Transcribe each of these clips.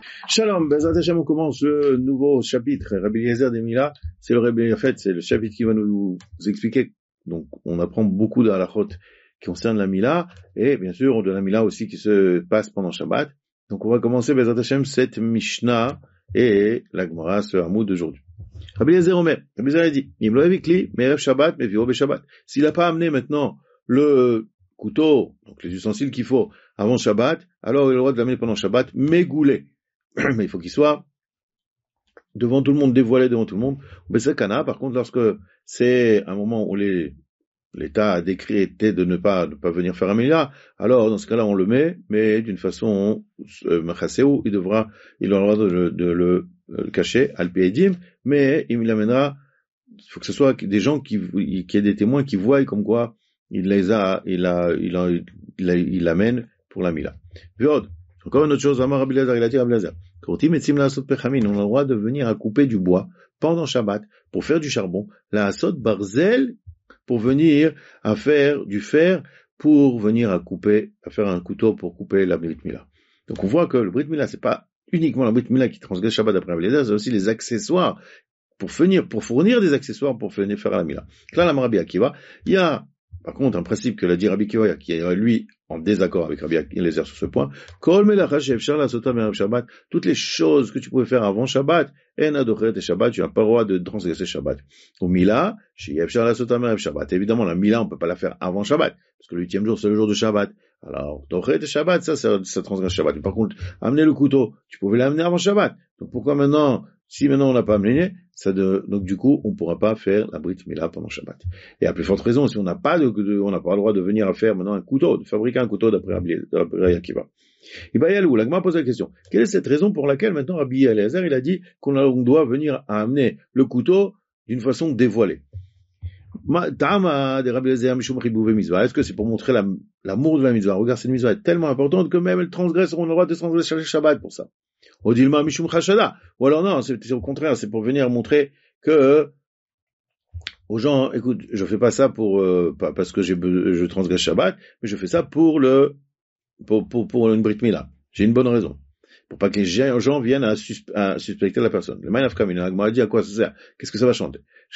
Shalom, Bezrat Hashem, on commence le nouveau chapitre, Rabbi Eliezer des Mila, c'est le chapitre qui va nous expliquer, donc on apprend beaucoup de halachot qui concernent la Mila, et bien sûr de la Mila aussi qui se passe pendant Shabbat. Donc on va commencer Bezrat Hashem cette Mishnah et la Gemara, ce hamoud d'aujourd'hui. Rabbi Eliezer Omer, Rabbi Eliezer a dit, Imlo Evikli, Merev Shabbat, Meviro Be Shabbat. S'il n'a pas amené maintenant le couteau, donc les ustensiles qu'il faut avant Shabbat, alors il a le droit de l'amener pendant Shabbat, mégoulé. Mais il faut qu'il soit devant tout le monde, dévoilé devant tout le monde. Besakana, par contre, lorsque c'est un moment où l'État a décrété de ne pas venir faire un Mila, alors dans ce cas-là, on le met, mais d'une façon Machaséou, il aura le droit de le cacher, Al-Peedim, mais il l'amènera, il faut que ce soit des gens qui aient des témoins qui voient comme quoi il l'amène pour la Mila. Encore une autre chose, Amar Rabbi Eliezer, il a dit Rabbi Eliezer, on a le droit de venir à couper du bois pendant Shabbat pour faire du charbon, la asot barzel pour venir à faire du fer pour venir à faire un couteau pour couper la Brit Mila. Donc on voit que le Brit Mila, c'est pas uniquement la Brit Mila qui transgresse Shabbat d'après Rabbi Eliezer, c'est aussi les accessoires pour fournir des accessoires pour venir faire la Mila. Là, la Rabbi Akiva, il y a par contre un principe que l'a dit Rabbi Akiva, qui est lui en désaccord avec Rabbi Eliezer sur ce point. Toutes les choses que tu pouvais faire avant Shabbat, tu n'as pas le droit de transgresser Shabbat. Au Mila, évidemment, la Mila, on peut pas la faire avant Shabbat, parce que le 8e jour, c'est le jour de Shabbat. Alors, Shabbat, ça transgresse Shabbat. Mais par contre, amener le couteau, tu pouvais l'amener avant Shabbat. Donc pourquoi maintenant, si maintenant on n'a pas amené, donc du coup, on pourra pas faire la Brit Mila pendant Shabbat. Et à plus forte raison, si on n'a pas on n'a pas le droit de venir à faire maintenant un couteau, de fabriquer un couteau d'après Rabbi Akiva. Ibayalou, la Gemara pose la question. Quelle est cette raison pour laquelle maintenant Rabbi Eliezer, il a dit qu'on doit venir à amener le couteau d'une façon dévoilée? Est-ce que c'est pour montrer l'amour de la mitzvah? Regarde, cette mitzvah est tellement importante que même elle transgresse, on a le droit de transgresser le Shabbat pour ça. Odilma mishum chashada. Ou alors non, c'est au contraire, c'est pour venir montrer que aux gens, écoute, je fais pas ça pas parce que je transgresse Shabbat, mais je fais ça pour une Brit Mila. J'ai une bonne raison. Pour pas que les gens viennent à suspecter la personne. Le Maïnaf Kamina, l'Agma dit à quoi ça sert? Qu'est-ce que ça va changer?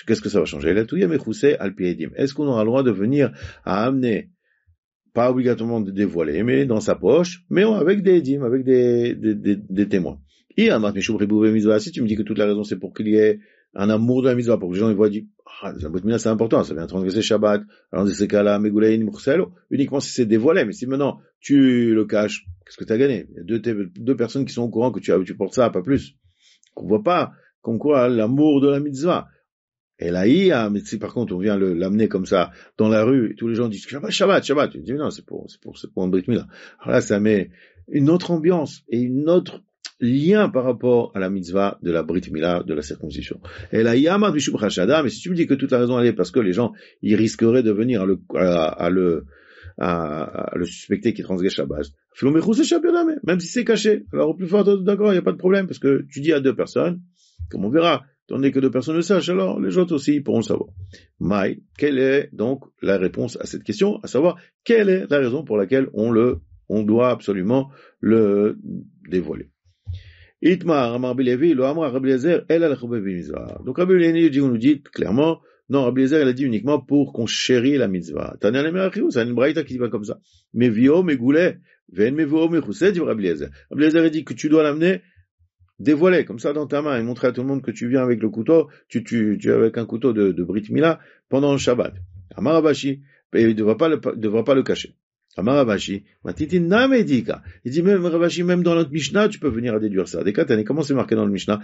Est-ce qu'on aura le droit de venir à amener, pas obligatoirement de dévoiler, mais dans sa poche, mais avec des édim, avec des témoins. Si tu me dis que toute la raison c'est pour qu'il y ait un amour de la mitzvah, pour que les gens ils voient, disent, la Brit Mila c'est important, ça vient transgresser Shabbat, alors dans ces cas-là, uniquement si c'est dévoilé, mais si maintenant tu le caches, qu'est-ce que tu as gagné? Il y a deux personnes qui sont au courant que tu portes ça, pas plus. Qu'on voit pas, comme quoi l'amour de la mitzvah. Et là, mais si par contre on vient l'amener comme ça dans la rue, et tous les gens disent Shabbat, tu dis non, c'est pour un Brit Mila. Alors là, ça met une autre ambiance et une autre lien par rapport à la mitzvah de la Brit Mila, de la circoncision. Et là, mais si tu me dis que toute la raison elle est parce que les gens, ils risqueraient de venir à le suspecter qui transgresse Shabbat. Même si c'est caché. Alors, au plus fort, d'accord, il n'y a pas de problème, parce que tu dis à deux personnes, comme on verra, tandis que deux personnes le sachent, alors les autres aussi pourront le savoir. Maï, quelle est donc la réponse à cette question, à savoir, quelle est la raison pour laquelle on doit absolument le dévoiler? Itmar, Amar Bilevi, le Amar Rabbi Eliezer, elle a le donc Rabbi Eliezer nous dit clairement, non, Rabbi Eliezer, il a dit uniquement pour qu'on chérit la mitzvah. Tania le Merachiou, c'est une braïta qui va comme ça. Mais vio, mais goulet, ven me vio, me choussé, dit Rabbi Eliezer. Rabbi Eliezer a dit que tu dois l'amener dévoilé, comme ça dans ta main, et montrer à tout le monde que tu viens avec le couteau, tu avec un couteau de Brit Mila pendant le Shabbat. Amar Abashi, il ne devra pas le cacher. Amar Abashi, Matitin Namedika. Il dit même, Rabashi, même dans notre Mishnah, tu peux venir à déduire ça. Des cas, comment c'est marqué dans le Mishnah?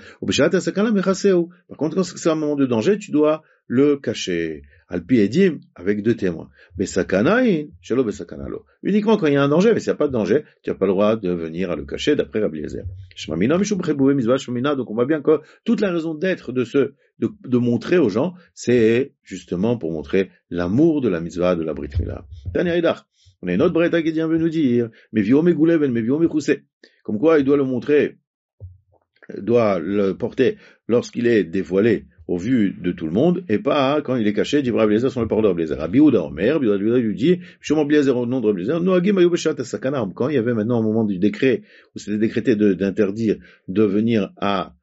Par contre, quand c'est un moment de danger, tu dois le cacher. Alpi Edim, avec deux témoins. Besakanaïn, Shelo Besakanalo. Uniquement quand il y a un danger, mais s'il n'y a pas de danger, tu n'as pas le droit de venir à le cacher, d'après Rabbi Eliezer. Donc on voit bien que toute la raison d'être de montrer aux gens, c'est justement pour montrer l'amour de la mitzvah de la Brit Mila. On a une autre braïta qui vient nous dire, mais vio me gouleven, mais vio me choussé. Comme quoi, il doit le montrer, doit le porter lorsqu'il est dévoilé au vu de tout le monde, et pas quand il est caché, dit Rabbi Eliezer sur le parole de Rabbi Eliezer. Rabbi Yehuda Omer, Rabbi Yehuda lui dit, Shom Rabbi Eliezer au nom de Rabbi Eliezer, Noagim Ayu Beshat Sakana, quand il y avait maintenant un moment du décret, où c'était décrété d'interdire de venir à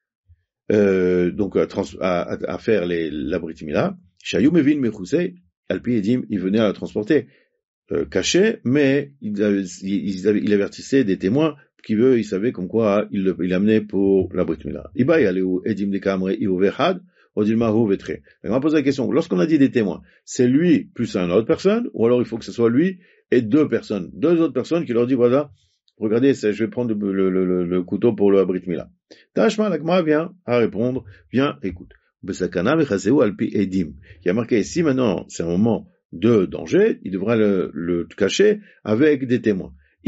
faire la Brit Mila, Shayou Mevin Mechusei, Alpi Edim, il venait à la transporter caché, mais il avertissait des témoins il savait comme quoi il amenait pour la Brit Mila. Iba yaleu Edim de Kamre Iovehad, Odilmahu Vetre. On va poser la question, lorsqu'on a dit des témoins, c'est lui plus une autre personne, ou alors il faut que ce soit lui et deux autres personnes qui leur disent, voilà, regardez, je vais prendre le couteau pour la Brit Mila. Tashma, l'Agma vient à répondre, viens, écoute. Besakana vechaseu alpi edim. Il y a marqué ici, maintenant, c'est un moment de danger, il devra le cacher avec des témoins. Si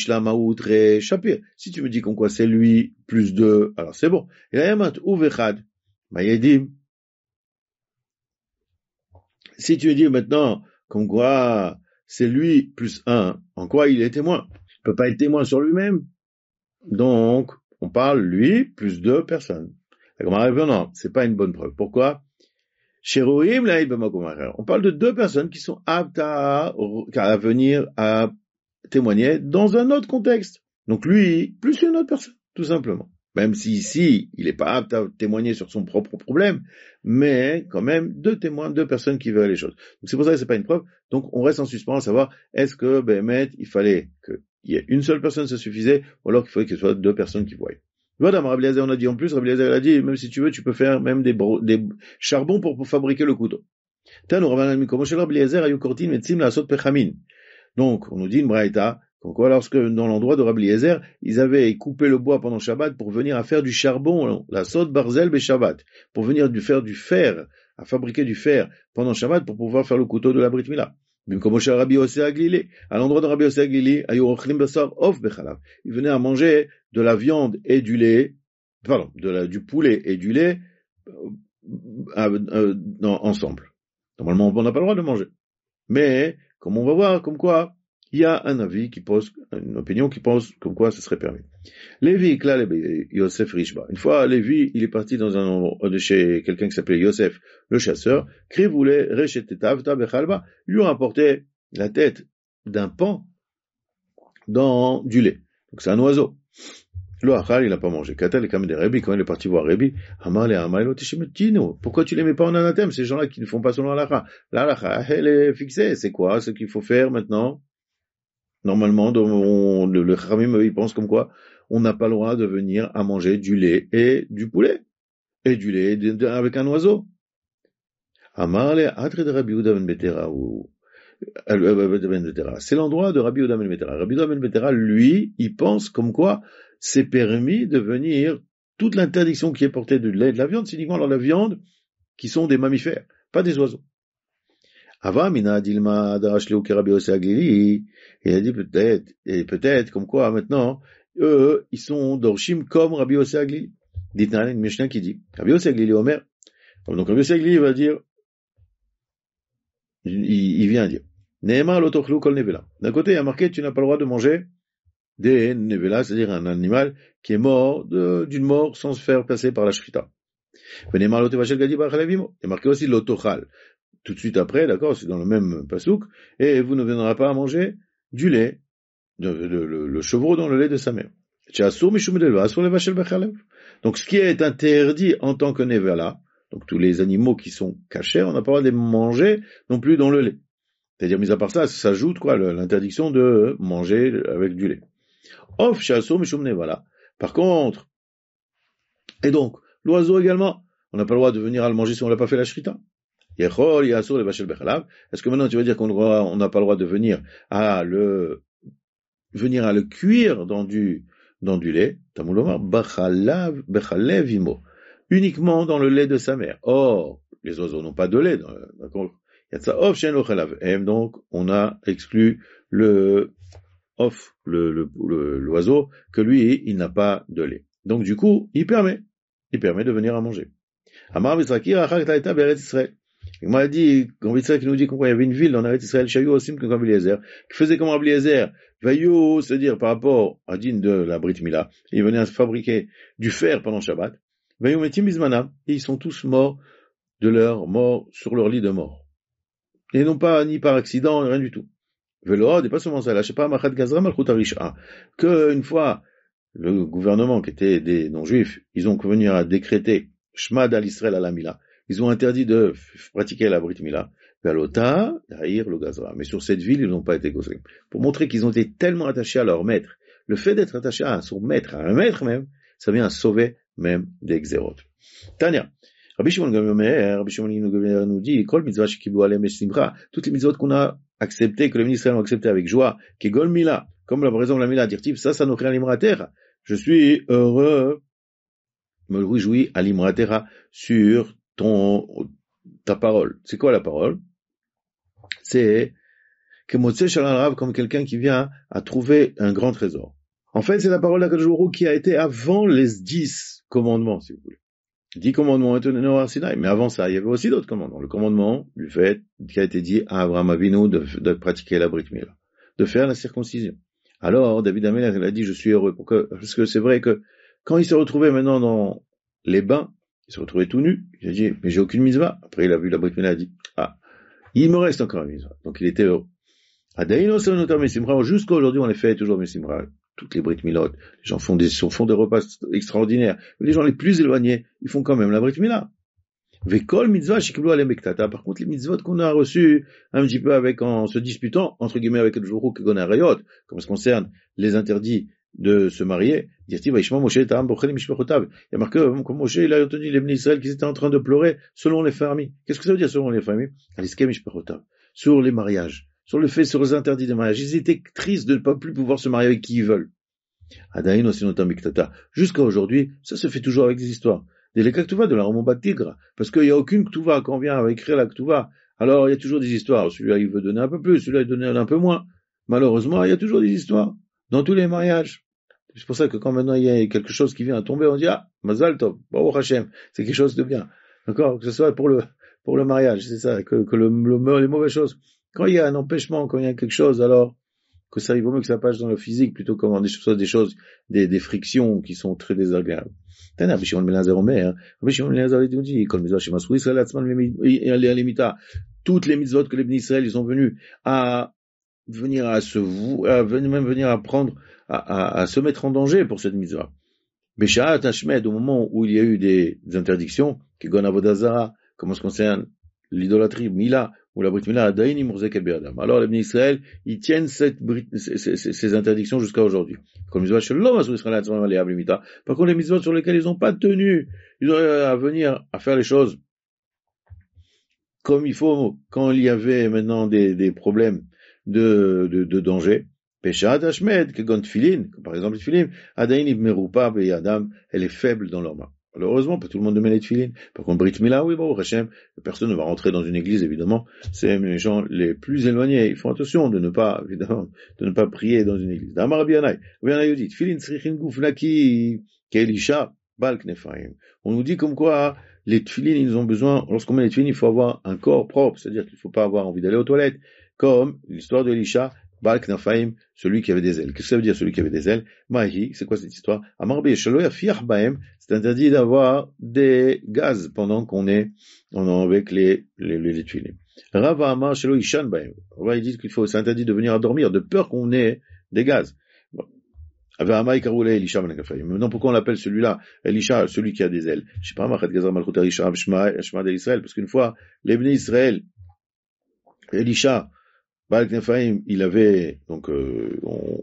tu me dis comme quoi c'est lui plus deux, alors c'est bon. Si tu me dis maintenant comme quoi c'est lui plus un, en quoi il est témoin? Il peut pas être témoin sur lui-même. Donc, on parle lui plus deux personnes. Non, c'est pas une bonne preuve. Pourquoi? On parle de deux personnes qui sont aptes à venir à témoigner dans un autre contexte. Donc lui, plus une autre personne, tout simplement. Même si ici, il n'est pas apte à témoigner sur son propre problème, mais quand même deux témoins, deux personnes qui verraient les choses. Donc c'est pour ça que c'est pas une preuve. Donc on reste en suspens à savoir, est-ce que il fallait qu'il y ait une seule personne, ça suffisait, ou alors qu'il fallait que ce soit deux personnes qui voient. Voilà, Rabbi Eliezer, on a dit en plus, Rabbi Eliezer a dit, même si tu veux, tu peux faire même des charbons pour fabriquer le couteau. Donc, on nous dit une braïta, comme quoi lorsque dans l'endroit de Rabbi Eliezer, ils avaient coupé le bois pendant Shabbat pour venir à faire du charbon, la sod barzel be Shabbat, pour venir faire du fer, à fabriquer du fer pendant Shabbat pour pouvoir faire le couteau de la Brit Mila. À l'endroit de Rabbi Yossi Aglili, ils venaient à manger de la viande et du lait, du poulet et du lait ensemble. Normalement, on n'a pas le droit de manger. Mais, comme on va voir, comme quoi, il y a un avis une opinion qui pense comme quoi ce serait permis. Lévi, là, Yosef Rishba. Une fois, Lévi, il est parti dans un endroit de chez quelqu'un qui s'appelait Yosef, le chasseur. Krivoulé, Rechetetav, Tabechalba. Ils lui ont apporté la tête d'un paon dans du lait. Donc c'est un oiseau. Le Achal, il n'a pas mangé. Katel et Kamede Rebi, quand il est parti voir Rebi, Hamar et Amailo Tishimetino. Pourquoi tu les mets pas en anathème, ces gens-là qui ne font pas selon l'Alacha? L'Alacha, elle est fixée. C'est quoi? Ce qu'il faut faire maintenant? Normalement, le Khamim, il pense comme quoi on n'a pas le droit de venir à manger du lait et du poulet. Et du lait avec un oiseau. Amarle, Atre de Rabbi Yehuda ben Betera, c'est l'endroit de Rabbi Yehuda ben Betera. Rabbi Yehuda ben Betera, lui, il pense comme quoi c'est permis de venir, toute l'interdiction qui est portée du lait et de la viande, c'est uniquement dans la viande qui sont des mammifères, pas des oiseaux. Ava mina dilma darashleu ke Rabbi Yossi Aglili, il a dit peut-être, comme quoi maintenant, eux, ils sont dorshim comme Rabbi Yossi Aglili. Dites-nous une Mishnah qui dit, Rabbi Yossi Aglili Omer, donc Rabbi Yossi Aglili va dire, il vient dire, Neema lotochlu kol nevela. D'un côté, il y a marqué, tu n'as pas le droit de manger des nevela, c'est-à-dire un animal qui est mort d'une mort sans se faire passer par la shrita. Neema lotevachel gadi b'achalavimo. Il y a marqué aussi lotochal. Tout de suite après, d'accord, c'est dans le même pasouk, et vous ne viendrez pas à manger du lait, le chevreau dans le lait de sa mère. Donc, ce qui est interdit en tant que nevela, donc tous les animaux qui sont cachés, on n'a pas le droit de les manger non plus dans le lait. C'est-à-dire, mis à part ça s'ajoute l'interdiction de manger avec du lait. Off chasso mishum nevela. Par contre, et donc, l'oiseau également, on n'a pas le droit de venir à le manger si on l'a pas fait la shrita. Est-ce que maintenant tu vas dire qu'on n'a pas le droit de venir à le cuire dans du lait? Uniquement dans le lait de sa mère. Or, les oiseaux n'ont pas de lait. Donc, on a exclu l'oiseau, que lui, il n'a pas de lait. Donc, du coup, il permet de venir à manger. Il m'a dit, Rabbi Yitzhak nous dit qu'il y avait une ville en Eretz Israël, Shayu Osim comme Rabbi Eliezer, qui faisait comme Rabbi Eliezer, Vayu, c'est-à-dire par rapport à Din de la Brit Mila, il venait à se fabriquer du fer pendant Shabbat, Vayometim bismanam, et ils sont tous morts sur leur lit de mort. Et non pas ni par accident, rien du tout. Velo, et pas seulement ça, là, je sais pas, Machat Gazra Malchut Arisha, que une fois, le gouvernement qui était des non-juifs, ils ont convenu à décréter Shmad al Israël à la Mila. Ils ont interdit de pratiquer la Brit Mila. Velota, Daïr, le Gazra. Mais sur cette ville, ils n'ont pas été causés. Pour montrer qu'ils ont été tellement attachés à leur maître. Le fait d'être attaché à son maître, à un maître même, ça vient à sauver même des Xérot. Tania. Rabbi Shimon nous dit, Kol mitzvah shekiblu alem esimcha, toutes les mitzvot qu'on a acceptées, que les ministres ont acceptées avec joie, qui gol mila, comme par exemple la mila dirtiv, ça nous crée l'imratera. Je suis heureux, me réjouis à l'imratera sur ta parole. C'est quoi la parole? C'est que Motsé Shalal Rav, comme quelqu'un qui vient à trouver un grand trésor. En fait, c'est la parole d'Akadosh Baruch Hu qui a été avant les 10 commandements, si vous voulez. 10 commandements étaient donnés au Sinaï, mais avant ça, il y avait aussi d'autres commandements. Le commandement du fait qui a été dit à Abraham Avinu de pratiquer la Brit Mila, de faire la circoncision. Alors, David Amelech, il a dit, je suis heureux, parce que c'est vrai que quand il s'est retrouvé maintenant dans les bains, il s'est retrouvé tout nu, il a dit, mais j'ai aucune mitzvah. Après, il a vu la Brit Mila, il a dit, il me reste encore une mitzvah. Donc, il était heureux. Jusqu'à aujourd'hui, on les fait toujours Messimra. Toutes les Brit Milot, les gens font des repas extraordinaires. Les gens les plus éloignés, ils font quand même la Brit Mila. Vekol mitzvah shikiblu alem bektata. Par contre, les mitzvot qu'on a reçus un petit peu en se disputant, entre guillemets, avec le jour que gon arayot, comme ce concerne les interdits de se marier, dire-t-il, Moshe il y a marqué, comme Moshe, il a entendu les Bnei Israël qui étaient en train de pleurer selon les familles. Qu'est-ce que ça veut dire selon les familles? Sur les mariages. Sur les interdits de mariage. Ils étaient tristes de ne pas plus pouvoir se marier avec qui ils veulent. Jusqu'à aujourd'hui, ça se fait toujours avec des histoires. Des Ketouva de la Romomba Tigre. Parce qu'il n'y a aucune Ketouva quand on vient à écrire la Ketouva. Alors, il y a toujours des histoires. Celui-là, il veut donner un peu plus. Celui-là, il donne un peu moins. Malheureusement, il y a toujours des histoires. Dans tous les mariages. C'est pour ça que quand maintenant il y a quelque chose qui vient à tomber, on dit, Mazal Tov, Baruch Hashem. C'est quelque chose de bien. D'accord? Que ce soit pour le mariage. C'est ça. Que les mauvaises choses. Quand il y a un empêchement, quand il y a quelque chose, alors que ça, il vaut mieux que ça passe dans le physique plutôt que dans des choses, des frictions qui sont très désagréables. Rabbi Shimon ben Eliezer nous dit, toutes les mitzvot que les Bnei Israël, ils sont venus à venir venir apprendre à se mettre en danger pour cette mitzvah. Beshaat Hashmed, au moment où il y a eu des interdictions, qui gon avodah zara, comme en ce concerne l'idolâtrie, Mila, ou la Brit Mila, Adaïn Imurze Kel Be'adam. Alors, les Bnei Israël, ils tiennent ces interdictions jusqu'à aujourd'hui. Comme les mitzvot par contre, les mitzvot sur lesquels ils n'ont pas tenu, ils ont à venir à faire les choses comme il faut, quand il y avait maintenant des problèmes de danger. Peshat Hashmed, Kegon Tfilin, par exemple les Tfilin, Adaïn Ibmerupa Be'adam, elle est faible dans leurs mains. Malheureusement, pas tout le monde met les tefilines. Par contre, Brit Mila, oui, bon, Hachem, personne ne va rentrer dans une église, évidemment. C'est les gens les plus éloignés. Ils font attention de ne pas prier dans une église. Damar Bianai, Bianai dit, tefilin tsrichin guf naki, kelisha, bal knefaim. On nous dit comme quoi, les tefilines, ils ont besoin, lorsqu'on met les tefilines, il faut avoir un corps propre, c'est-à-dire qu'il ne faut pas avoir envie d'aller aux toilettes, comme l'histoire de Elisha, Bal Knafaim, celui qui avait des ailes. Qu'est-ce que ça veut dire, celui qui avait des ailes? Mahi, c'est quoi cette histoire? Amarbe Shaloya Fiach Baem, c'est interdit d'avoir des gaz pendant qu'on est avec les tuiles. Rava Amar Shalo Ishan Baem. Rava, il dit c'est interdit de venir à dormir, de peur qu'on ait des gaz. Bon. Maintenant, pourquoi on l'appelle celui-là, Elisha, celui qui a des ailes? Je sais pas, Machat Gazar Malchut Elisha, Shma d'Israël, parce qu'une fois, les Bnei Israël, Elisha, Baal Knefaim, il avait donc le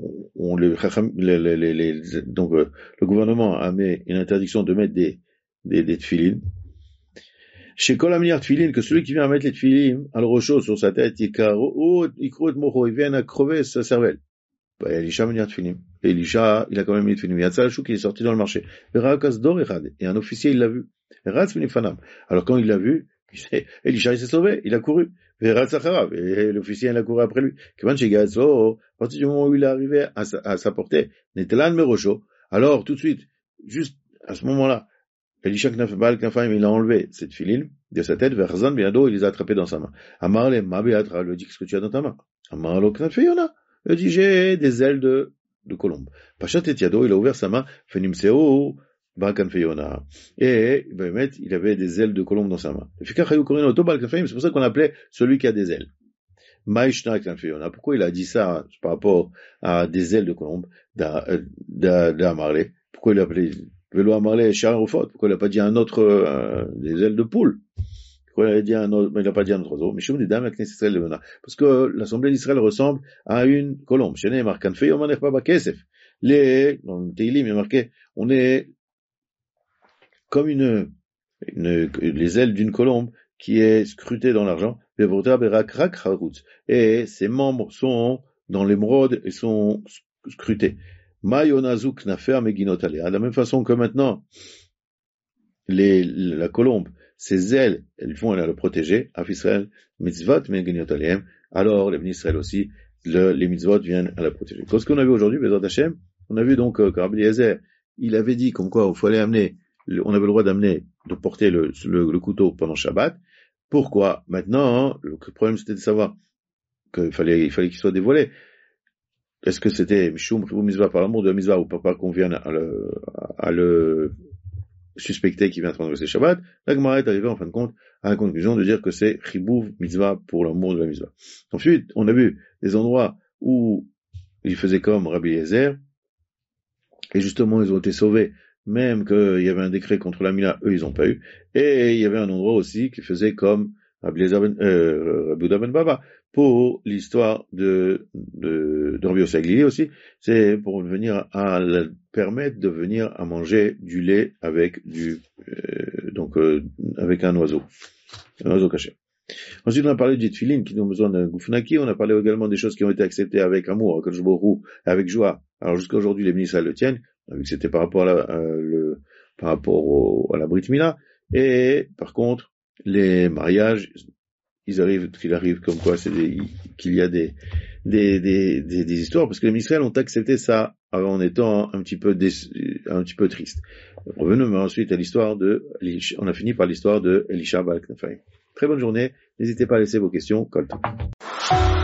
gouvernement a mis une interdiction de mettre des tefilines. Chez Kol Amniar Tefilin, que celui qui vient mettre les tefilines à l'rocho sur sa tête, il vient à crever sa cervelle. Elisha Amniar Tefilin. Elisha, il a quand même mis tefilin. Il y a Tzalchou qui est sorti dans le marché. Et un officier, il l'a vu. Alors quand il l'a vu, Elisha, il s'est sauvé, il a couru. Et l'officier, il a couru après lui. À partir du moment où il est arrivé à sa portée, alors tout de suite, juste à ce moment-là, Elisha Baal Knafaim, il a enlevé cette filine de sa tête, vers Zan Biado, il les a attrapés dans sa main. Amarle, Mabeatra, lui dit, qu'est-ce que tu as dans ta main? Amarlo Knafeyona, il dit, j'ai des ailes de colombe. Pachat et Yado, il a ouvert sa main, Fenimseo, Et, il avait des ailes de colombe dans sa main. C'est pour ça qu'on appelait celui qui a des ailes. Pourquoi il a dit ça par rapport à des ailes de colombe d'Amarlé? Pourquoi il a appelé Velo Amarlé Charofot? Pourquoi il n'a pas dit un autre, des ailes de poule? Pourquoi il a dit un autre, mais il n'a pas dit un autre oiseau? Parce que l'Assemblée d'Israël ressemble à une colombe. Dans le Teilim, il y a marqué, on est comme les ailes d'une colombe qui est scrutée dans l'argent, et ses membres sont dans l'émeraude et sont scrutés. De la même façon que maintenant, la colombe, ses ailes, elles vont la protéger, alors les Israël aussi, les mitzvot viennent à la protéger. Qu'est-ce qu'on a vu aujourd'hui, Bezrat Hashem? On a vu donc que Rabbi Eliezer, il avait dit comme quoi il fallait amener, on avait le droit de porter le couteau pendant Shabbat. Pourquoi? Maintenant, le problème c'était de savoir qu'il fallait qu'il soit dévoilé. Est-ce que c'était Mishum Chibou Mitzvah par l'amour de la Mitzvah ou pas qu'on vienne à le suspecter qu'il vient de transgresser Shabbat? La Gemara est arrivée en fin de compte à la conclusion de dire que c'est Chibou Mitzvah pour l'amour de la Mitzvah. Ensuite, on a vu des endroits où il faisait comme Rabbi Eliezer, et justement ils ont été sauvés, même qu'il y avait un décret contre la Mila, eux ils n'ont pas eu, et il y avait un endroit aussi qui faisait comme Rabbi Uda ben Baba, pour l'histoire de Rabbi Yossi Aglili aussi, c'est pour permettre de venir à manger du lait avec avec un oiseau caché. Ensuite, on a parlé du tefillin qui ont besoin d'un goufnaki. On a parlé également des choses qui ont été acceptées avec amour, avec joie. Alors jusqu'à aujourd'hui, les ministres le tiennent. On a vu que c'était par rapport à la Brit Mila. Et par contre, les mariages, qu'il arrive comme quoi qu'il y a des histoires, parce que les ministres ont accepté ça en étant un petit peu triste. Revenons ensuite à l'histoire on a fini par l'histoire de Elisha Baal Knafayim. Très bonne journée. N'hésitez pas à laisser vos questions. Kol Tov.